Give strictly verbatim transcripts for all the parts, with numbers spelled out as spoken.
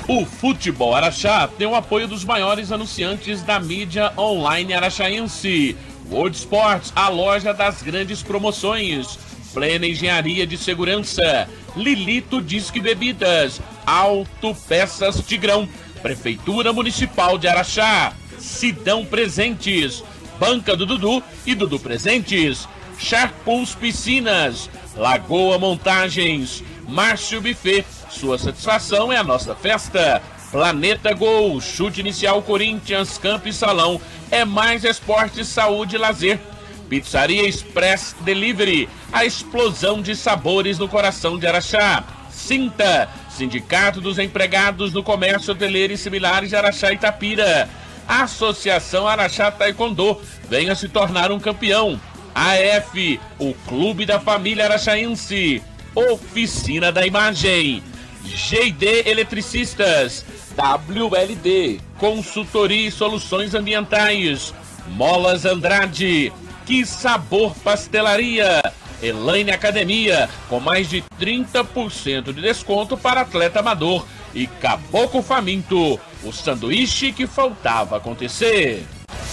O Futebol Araxá tem o apoio dos maiores anunciantes da mídia online araxaense. World Sports, a loja das grandes promoções. Plena Engenharia de Segurança. Lilito Disque Bebidas. Auto Peças Tigrão. Prefeitura Municipal de Araxá. Sidão Presentes. Banca do Dudu e Dudu Presentes. Sharpools Piscinas. Lagoa Montagens. Márcio Buffet. Sua satisfação é a nossa festa. Planeta Gol, chute inicial Corinthians, campo e salão. É mais esporte, saúde e lazer. Pizzaria Express Delivery, a explosão de sabores no coração de Araxá. Sinta, Sindicato dos Empregados do Comércio Hoteleiro e Similares de Araxá e Itapira. Associação Araxá Taekwondo, venha se tornar um campeão. A F, o Clube da Família Araxaense. Oficina da Imagem. G e D Eletricistas. W L D, Consultoria e Soluções Ambientais. Molas Andrade. Que Sabor Pastelaria. Elaine Academia, com mais de trinta por cento de desconto para atleta amador. E Caboclo Faminto, o sanduíche que faltava acontecer.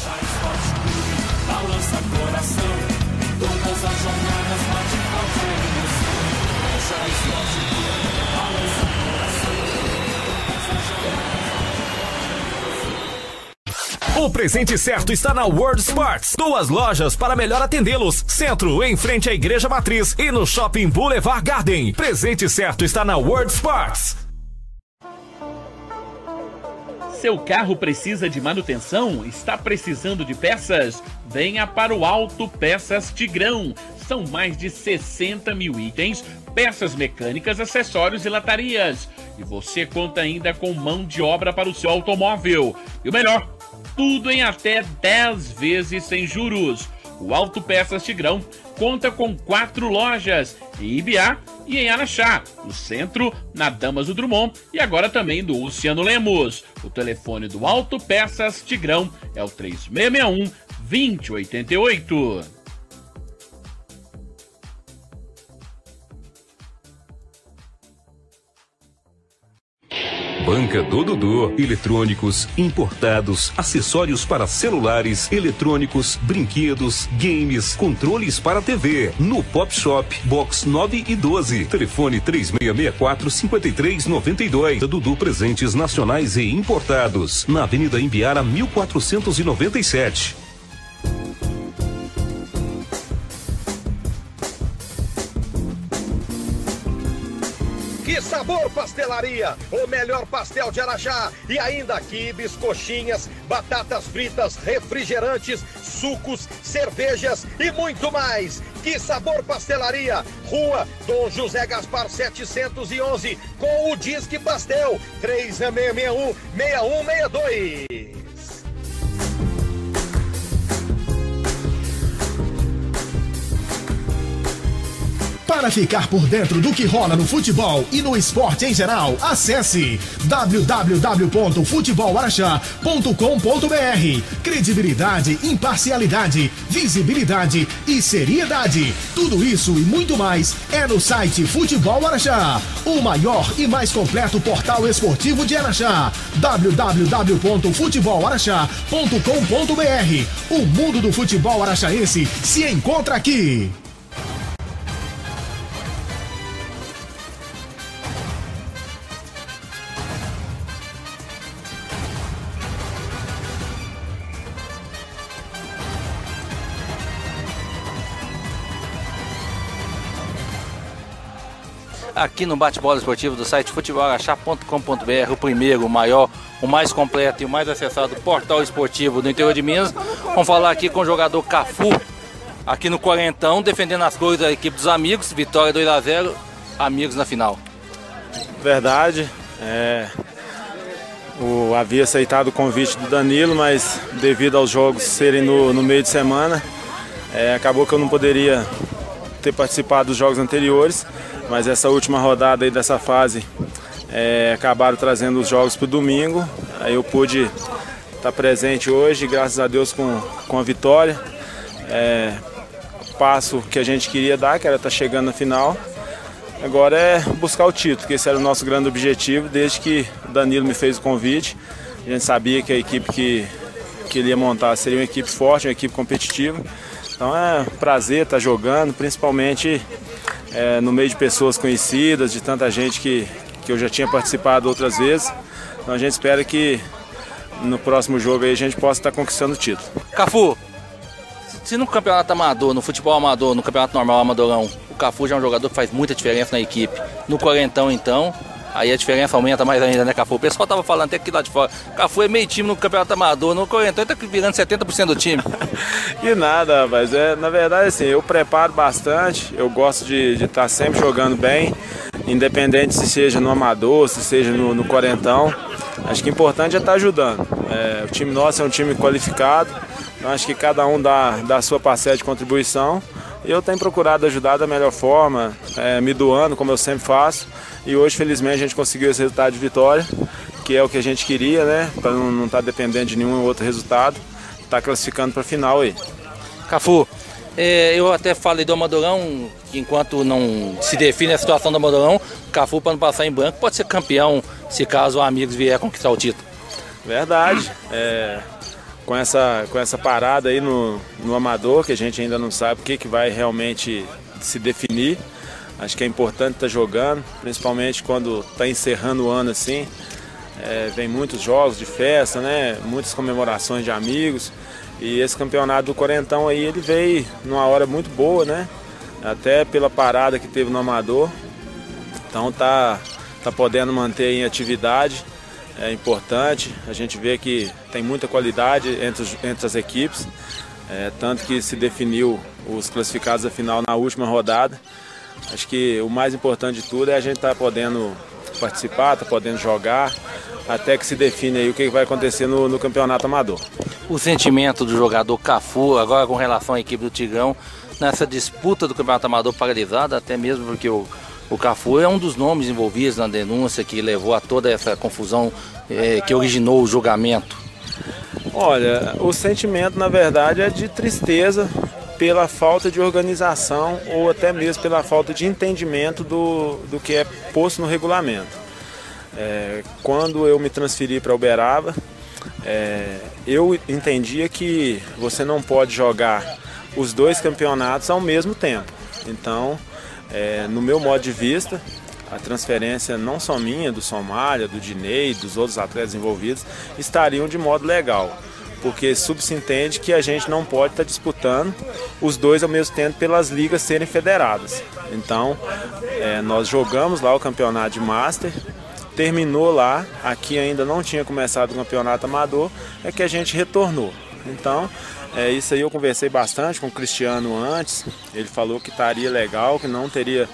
Balança coração, todas as jornadas bate forte a emoção. Balança coração, todas as jornadas. O presente certo está na World Sports. Duas lojas para melhor atendê-los. Centro, em frente à Igreja Matriz, e no Shopping Boulevard Garden. Presente certo está na World Sports. Seu carro precisa de manutenção? Está precisando de peças? Venha para o Auto Peças Tigrão. São mais de sessenta mil itens, peças mecânicas, acessórios e latarias. E você conta ainda com mão de obra para o seu automóvel. E o melhor, tudo em até dez vezes sem juros. O Auto Peças Tigrão conta com quatro lojas, em Ibiá e em Araxá, no centro, na Damas do Drummond e agora também do Luciano Lemos. O telefone do Auto Peças Tigrão é o três seis seis um, dois zero oito oito. Banca do Dudu, eletrônicos, importados, acessórios para celulares, eletrônicos, brinquedos, games, controles para T V. No Pop Shop, box nove e doze. Telefone três seis seis quatro, cinco três nove dois. Dudu Presentes Nacionais e Importados. Na Avenida Imbiara, mil quatrocentos e noventa e sete. Que Sabor Pastelaria, o melhor pastel de Araxá. E ainda quibes, coxinhas, batatas fritas, refrigerantes, sucos, cervejas e muito mais. Que Sabor Pastelaria, Rua Dom José Gaspar setecentos e onze, com o Disque Pastel, três seis seis um, seis um seis dois. Para ficar por dentro do que rola no futebol e no esporte em geral, acesse w w w ponto futebol araxá ponto com ponto b r. Credibilidade, imparcialidade, visibilidade e seriedade. Tudo isso e muito mais é no site Futebol Araxá, o maior e mais completo portal esportivo de Araxá. w w w ponto futebol araxá ponto com ponto b r. O mundo do futebol araxaense se encontra aqui. Aqui no bate-bola esportivo do site futebol araxá ponto com ponto b r, o primeiro, o maior, o mais completo e o mais acessado portal esportivo do interior de Minas. Vamos falar aqui com o jogador Cafu, aqui no Quarentão, defendendo as cores da equipe dos Amigos. Vitória dois a zero, Amigos na final. Verdade, é, o, havia aceitado o convite do Danilo, mas devido aos jogos serem no, no meio de semana, é, acabou que eu não poderia ter participado dos jogos anteriores. Mas essa última rodada aí dessa fase é, acabaram trazendo os jogos para o domingo. Aí eu pude estar presente hoje, graças a Deus, com, com a vitória. É, passo que a gente queria dar, que era estar chegando na final. Agora é buscar o título, que esse era o nosso grande objetivo desde que o Danilo me fez o convite. A gente sabia que a equipe que, que ele ia montar seria uma equipe forte, uma equipe competitiva. Então é um prazer estar jogando, principalmente é, no meio de pessoas conhecidas, de tanta gente que, que eu já tinha participado outras vezes. Então a gente espera que no próximo jogo aí a gente possa estar conquistando o título. Cafu, se no campeonato amador, no futebol amador, no campeonato normal amadorão, o Cafu já é um jogador que faz muita diferença na equipe. No quarentão, então, aí a diferença aumenta mais ainda, né, Cafu? O pessoal tava falando até aqui lá de fora. Cafu é meio time no campeonato amador, no quarentão ele tá virando setenta por cento do time. Que nada, rapaz. É, na verdade, assim, eu preparo bastante, eu gosto de estar sempre jogando bem, independente se seja no amador, se seja no, no quarentão. Acho que o importante é estar ajudando. É, o time nosso é um time qualificado, então acho que cada um dá, dá a sua parcela de contribuição. E eu tenho procurado ajudar da melhor forma, é, me doando, como eu sempre faço. E hoje, felizmente, a gente conseguiu esse resultado de vitória, que é o que a gente queria, né? Para não estar dependendo de nenhum outro resultado, estar classificando para a final aí. Cafu, é, eu até falei do Amadorão, que enquanto não se define a situação do Amadorão, Cafu, para não passar em branco, pode ser campeão se caso o Amigos vier conquistar o título. Verdade. É, com, essa, com essa parada aí no, no Amador, que a gente ainda não sabe o que, que vai realmente se definir. Acho que é importante estar jogando, principalmente quando está encerrando o ano assim. É, vem muitos jogos de festa, né? Muitas comemorações de amigos. E esse campeonato do quarentão aí, ele veio numa hora muito boa, né? Até pela parada que teve no Amador. Então tá, tá podendo manter em atividade. É importante. A gente vê que tem muita qualidade entre, os, entre as equipes. É, tanto que se definiu os classificados da final na última rodada. Acho que o mais importante de tudo é a gente estar tá podendo participar, tá podendo jogar, até que se define aí o que vai acontecer no, no campeonato amador. O sentimento do jogador Cafu, agora com relação à equipe do Tigrão, nessa disputa do campeonato amador paralisada, até mesmo porque o, o Cafu é um dos nomes envolvidos na denúncia que levou a toda essa confusão é, que originou o julgamento. Olha, o sentimento na verdade é de tristeza pela falta de organização ou até mesmo pela falta de entendimento do, do que é posto no regulamento. É, quando eu me transferi para Uberaba, é, eu entendia que você não pode jogar os dois campeonatos ao mesmo tempo. Então, é, no meu modo de vista, a transferência não só minha, do Somália, do Dinei, dos outros atletas envolvidos, estariam de modo legal. Porque subsentende que a gente não pode estar disputando os dois ao mesmo tempo pelas ligas serem federadas. Então, é, nós jogamos lá o campeonato de Master, terminou lá, aqui ainda não tinha começado o campeonato amador, é que a gente retornou. Então, é, isso aí eu conversei bastante com o Cristiano antes, ele falou que estaria legal, que não teria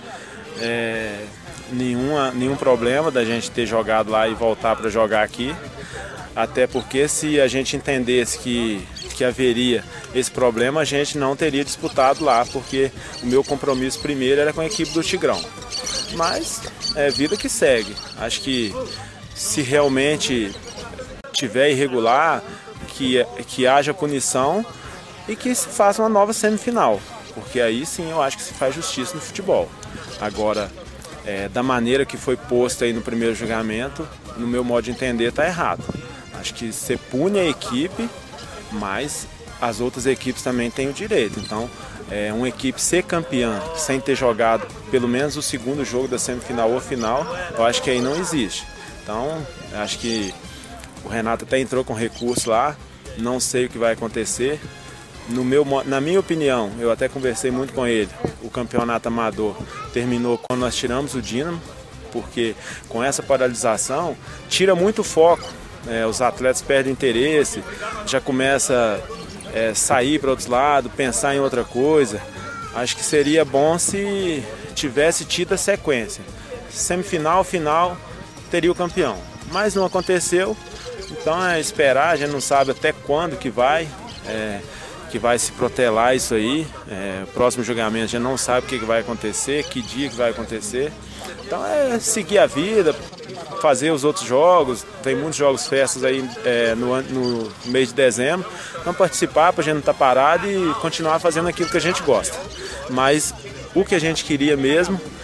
é, nenhuma, nenhum problema da gente ter jogado lá e voltar para jogar aqui. Até porque se a gente entendesse que, que haveria esse problema, a gente não teria disputado lá, porque o meu compromisso primeiro era com a equipe do Tigrão. Mas é vida que segue. Acho que se realmente tiver irregular, que, que haja punição e que se faça uma nova semifinal. Porque aí sim eu acho que se faz justiça no futebol. Agora, é, da maneira que foi posta aí no primeiro julgamento, no meu modo de entender, está errado. Acho que você pune a equipe, mas as outras equipes também têm o direito. Então, é, uma equipe ser campeã sem ter jogado pelo menos o segundo jogo da semifinal ou final, eu acho que aí não existe. Então, acho que o Renato até entrou com recurso lá, não sei o que vai acontecer. No meu, na minha opinião, eu até conversei muito com ele, o campeonato amador terminou quando nós tiramos o Dínamo, porque com essa paralisação tira muito foco. É, os atletas perdem interesse, já começa a é, sair para outros lados, pensar em outra coisa. Acho que seria bom se tivesse tido a sequência. Semifinal, final, teria o campeão. Mas não aconteceu, então é esperar, a gente não sabe até quando que vai, é, que vai se protelar isso aí. É, o próximo julgamento a gente não sabe o que, que vai acontecer, que dia que vai acontecer. Então é seguir a vida, fazer os outros jogos, tem muitos jogos festas aí é, no, no mês de dezembro, então participar para a gente não estar parado e continuar fazendo aquilo que a gente gosta. Mas o que a gente queria mesmo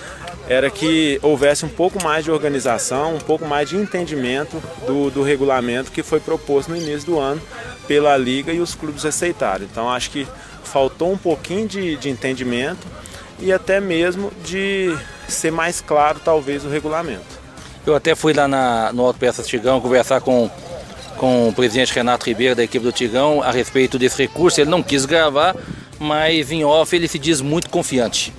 era que houvesse um pouco mais de organização, um pouco mais de entendimento do, do regulamento que foi proposto no início do ano pela Liga e os clubes aceitaram. Então acho que faltou um pouquinho de, de entendimento e até mesmo de ser mais claro talvez o regulamento. Eu até fui lá na, no Auto Peças Tigão conversar com, com o presidente Renato Ribeiro da equipe do Tigão a respeito desse recurso. Ele não quis gravar, mas em off ele se diz muito confiante.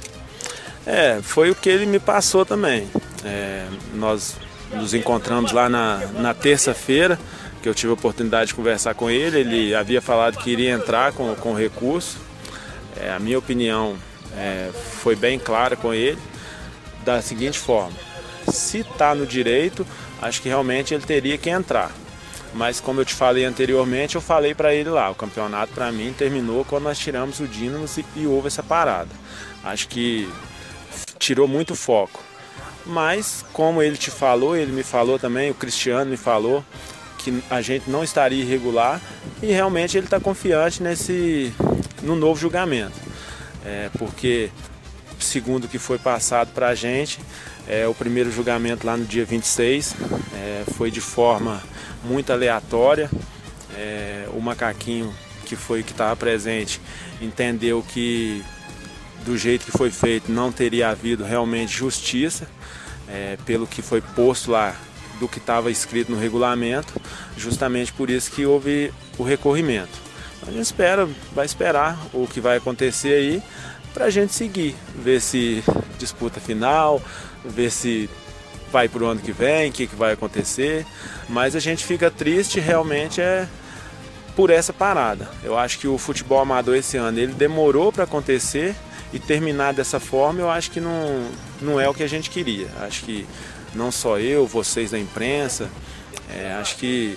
É, foi o que ele me passou também. É, nós nos encontramos lá na, na terça-feira, que eu tive a oportunidade de conversar com ele. Ele havia falado que iria entrar com, com o recurso. É, a minha opinião é, foi bem clara com ele, da seguinte forma: se está no direito, acho que realmente ele teria que entrar. Mas como eu te falei anteriormente, eu falei para ele lá, o campeonato para mim terminou quando nós tiramos o Dínamos e, e houve essa parada. Acho que tirou muito foco. Mas como ele te falou, ele me falou também, o Cristiano me falou que a gente não estaria irregular e realmente ele está confiante nesse, no novo julgamento. É, porque segundo o que foi passado para a gente, é, o primeiro julgamento lá no dia vinte e seis é, foi de forma muito aleatória. É, o macaquinho que foi que estava presente entendeu que do jeito que foi feito não teria havido realmente justiça, é, pelo que foi posto lá do que estava escrito no regulamento, justamente por isso que houve o recorrimento. A gente espera, vai esperar o que vai acontecer aí para a gente seguir, ver se disputa final, ver se vai para o ano que vem, o que, que vai acontecer, mas a gente fica triste realmente é por essa parada. Eu acho que o futebol amador esse ano ele demorou para acontecer e terminar dessa forma, eu acho que não, não é o que a gente queria. Acho que não só eu, vocês da imprensa, é, acho que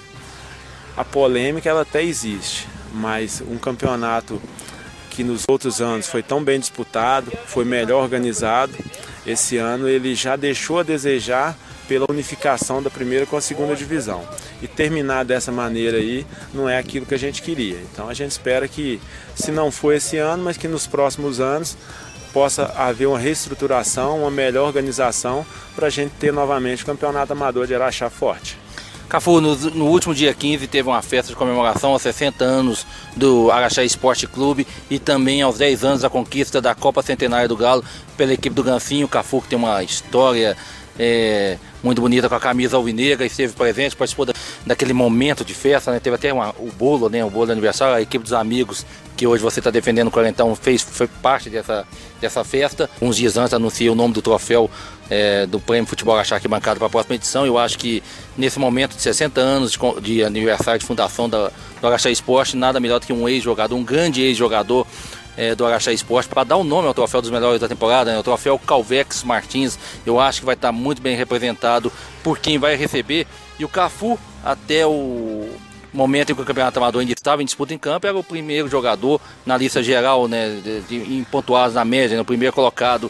a polêmica ela até existe, mas um campeonato que nos outros anos foi tão bem disputado, foi melhor organizado, esse ano ele já deixou a desejar pela unificação da primeira com a segunda divisão. E terminar dessa maneira aí não é aquilo que a gente queria. Então a gente espera que, se não for esse ano, mas que nos próximos anos possa haver uma reestruturação, uma melhor organização para a gente ter novamente o Campeonato Amador de Araxá forte. Cafu, no, no último dia quinze teve uma festa de comemoração aos sessenta anos do Araxá Esporte Clube e também aos dez anos da conquista da Copa Centenária do Galo pela equipe do Gancinho. O Cafu, que tem uma história é, muito bonita com a camisa alvinegra, esteve presente, participou da, daquele momento de festa, né? Teve até uma, o bolo, né? O bolo de aniversário, a equipe dos amigos que hoje você está defendendo o Quarentão fez, foi parte dessa, dessa festa. Uns dias antes anunciei o nome do troféu é, do Prêmio Futebol Araxá bancado para a próxima edição. Eu acho que nesse momento de sessenta anos de, de aniversário de fundação da, do Araxá Esporte, nada melhor do que um ex-jogador, um grande ex-jogador É, do Araxá Esporte, para dar o um nome ao troféu dos melhores da temporada, né? O troféu Calvex Martins. Eu acho que vai estar muito bem representado por quem vai receber. E o Cafu, até o momento em que o Campeonato Amador ainda estava em disputa em campo, era o primeiro jogador na lista geral, né, de, de, em pontuados na média, né, o primeiro colocado,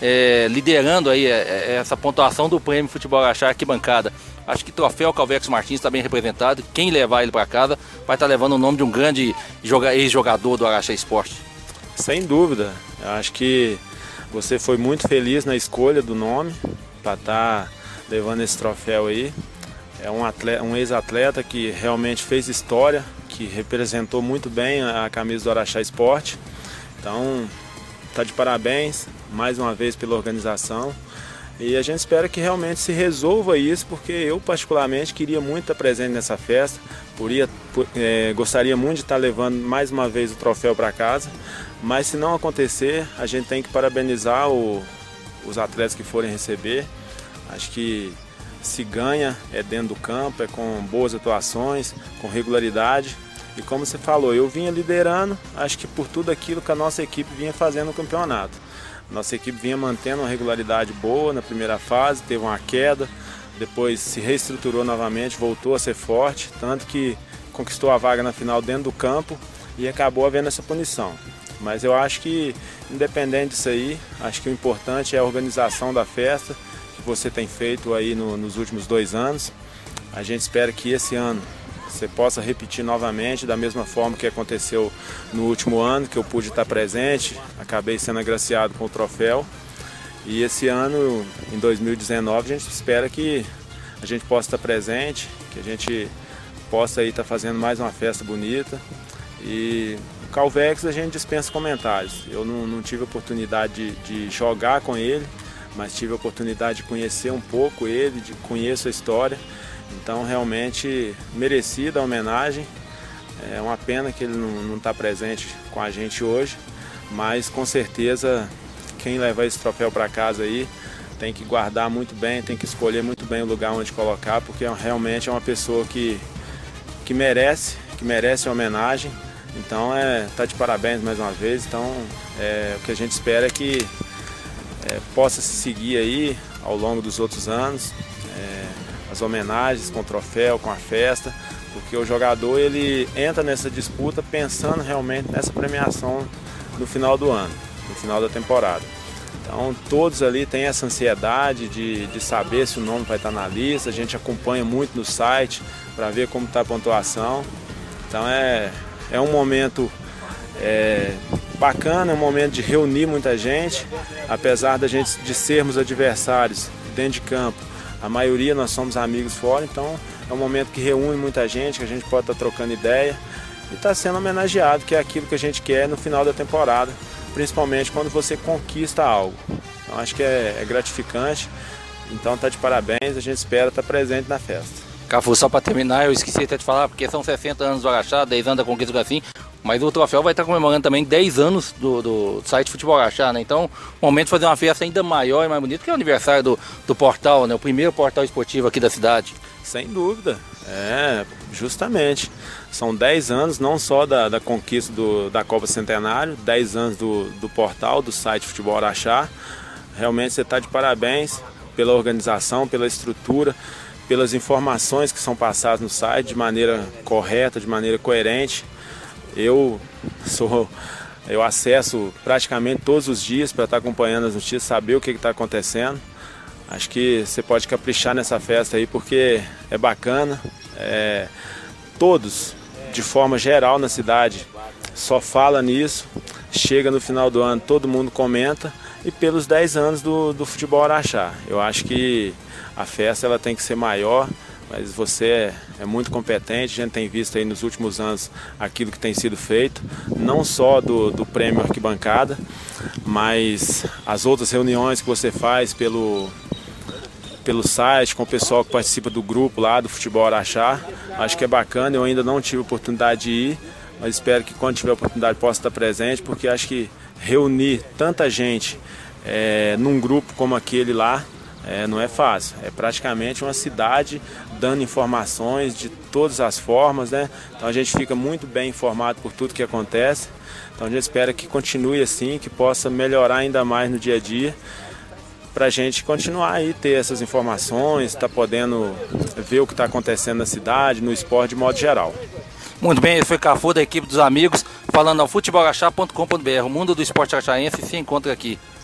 é, liderando aí é, essa pontuação do Prêmio Futebol Araxá Arquibancada. Acho que o troféu Calvex Martins está bem representado. Quem levar ele para casa vai estar levando o nome de um grande ex-jogador do Araxá Esporte. Sem dúvida, eu acho que você foi muito feliz na escolha do nome para estar tá levando esse troféu aí. É um, atleta, um ex-atleta que realmente fez história, que representou muito bem a camisa do Araxá Esporte. Então, tá de parabéns mais uma vez pela organização. E a gente espera que realmente se resolva isso, porque eu particularmente queria muito estar presente nessa festa. Poria, é, gostaria muito de estar levando mais uma vez o troféu para casa. Mas se não acontecer, a gente tem que parabenizar o, os atletas que forem receber. Acho que se ganha é dentro do campo, é com boas atuações, com regularidade. E como você falou, eu vinha liderando, acho que por tudo aquilo que a nossa equipe vinha fazendo no campeonato. Nossa equipe vinha mantendo uma regularidade boa na primeira fase, teve uma queda, depois se reestruturou novamente, voltou a ser forte, tanto que conquistou a vaga na final dentro do campo e acabou havendo essa punição. Mas eu acho que, independente disso aí, acho que o importante é a organização da festa, que você tem feito aí no, nos últimos dois anos. A gente espera que esse ano você possa repetir novamente, da mesma forma que aconteceu no último ano, que eu pude estar presente, acabei sendo agraciado com o troféu. E esse ano, em dois mil e dezenove, a gente espera que a gente possa estar presente, que a gente possa aí estar fazendo mais uma festa bonita. E o Calvex a gente dispensa comentários. Eu não, não tive a oportunidade de, de jogar com ele, mas tive a oportunidade de conhecer um pouco ele, de conhecer a história. Então realmente merecida a homenagem. É uma pena que ele não está presente com a gente hoje, mas com certeza quem levar esse troféu para casa aí tem que guardar muito bem, tem que escolher muito bem o lugar onde colocar, porque realmente é uma pessoa que, que merece, que merece a homenagem. Então é, tá de parabéns mais uma vez. Então é, o que a gente espera é que é, possa se seguir aí ao longo dos outros anos, é, as homenagens com o troféu, com a festa, porque o jogador ele entra nessa disputa pensando realmente nessa premiação no final do ano, no final da temporada. Então todos ali têm essa ansiedade de, de saber se o nome vai estar na lista. A gente acompanha muito no site para ver como está a pontuação. Então é, é um momento é, bacana, é um momento de reunir muita gente. Apesar da gente de sermos adversários dentro de campo, a maioria nós somos amigos fora, então é um momento que reúne muita gente, que a gente pode estar trocando ideia e está sendo homenageado, que é aquilo que a gente quer no final da temporada, principalmente quando você conquista algo. Então acho que é, é gratificante, então está de parabéns, a gente espera estar presente na festa. Cafu, só para terminar, eu esqueci até de falar, porque são sessenta anos do Araxá, dez anos da conquista do Garcim, mas o troféu vai estar comemorando também dez anos do, do site Futebol Araxá, né? Então, momento de fazer uma festa ainda maior e mais bonita, que é o aniversário do, do portal, né? O primeiro portal esportivo aqui da cidade. Sem dúvida, é, justamente. São dez anos, não só da, da conquista do, da Copa Centenário, dez anos do, do portal, do site Futebol Araxá. Realmente você está de parabéns pela organização, pela estrutura, pelas informações que são passadas no site de maneira correta, de maneira coerente. Eu sou, eu acesso praticamente todos os dias para estar acompanhando as notícias, saber o que está acontecendo. Acho que você pode caprichar nessa festa aí, porque é bacana. É, todos, de forma geral na cidade, só fala nisso. Chega no final do ano, todo mundo comenta. E pelos dez anos do, do Futebol Araxá, eu acho que a festa ela tem que ser maior, mas você é, é muito competente, a gente tem visto aí nos últimos anos aquilo que tem sido feito, não só do, do prêmio Arquibancada, mas as outras reuniões que você faz pelo, pelo site, com o pessoal que participa do grupo lá do Futebol Araxá. Acho que é bacana, eu ainda não tive oportunidade de ir, mas espero que quando tiver oportunidade possa estar presente, porque acho que reunir tanta gente é, num grupo como aquele lá, É, não é fácil, é praticamente uma cidade dando informações de todas as formas, né? Então a gente fica muito bem informado por tudo que acontece. Então a gente espera que continue assim, que possa melhorar ainda mais no dia a dia, para a gente continuar aí, ter essas informações, estar tá podendo ver o que está acontecendo na cidade, no esporte de modo geral. Muito bem, esse foi Cafu da equipe dos amigos, falando ao futebol araxá ponto com ponto br. O mundo do esporte araxaense se encontra aqui.